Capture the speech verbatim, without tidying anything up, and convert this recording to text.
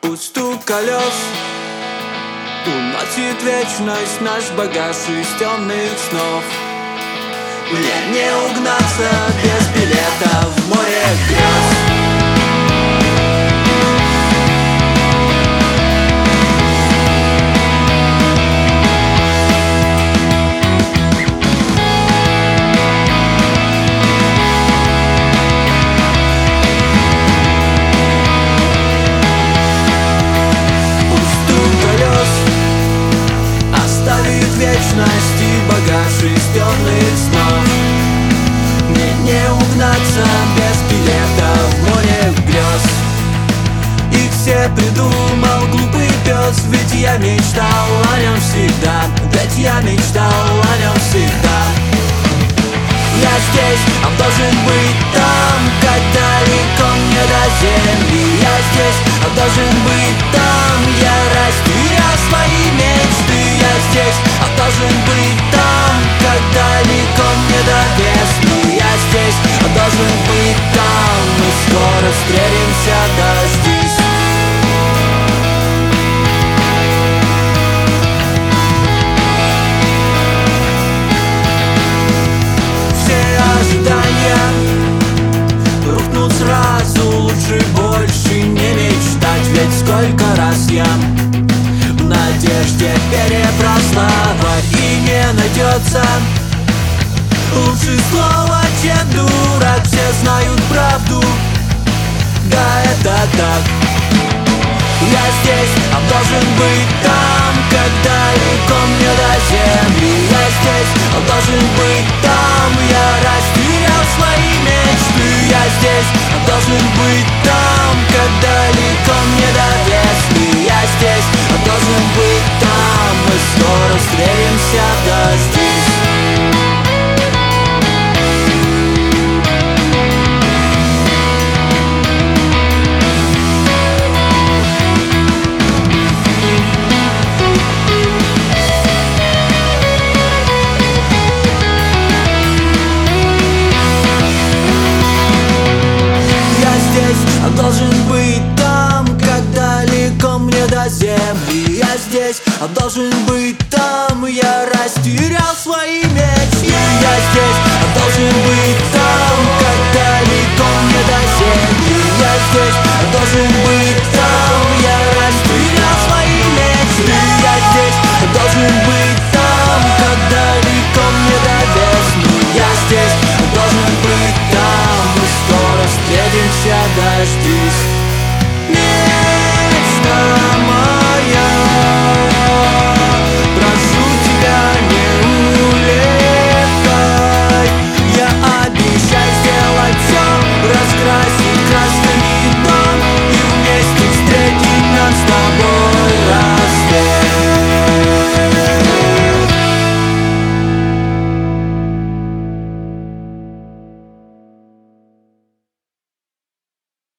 Пусть стук колес уносит вечность наш багаж из темных снов. Мне не угнаться без билета в море грез. Вечность и багаж из темных снов. Мне не угнаться без билета в море грез. Их все придумал глупый пес, ведь я мечтал о нем всегда, ведь я мечтал о нем всегда. Я здесь, он должен быть там, как далеко мне до земли. Я здесь, он должен быть там, я растерял свои мечты. Я здесь, он должен быть там, как далеко мне до весны. Я здесь, он должен быть там, мы скоро встретимся, дождись. Ожидания рухнут сразу, лучше больше не мечтать. Ведь сколько раз я в надежде перебрал слова, и не найдется лучше слова, чем дурак. Все знают правду, да, это так. Я здесь, он должен быть там, как далеко мне до земли. Я здесь, он должен быть там, я растерял свои мечты. Я здесь, он должен быть там, как далеко мне до весны. Я здесь, он должен быть там, мы скоро встретимся, дождись. Он должен быть там, как далеко мне до земли. Я здесь, он должен быть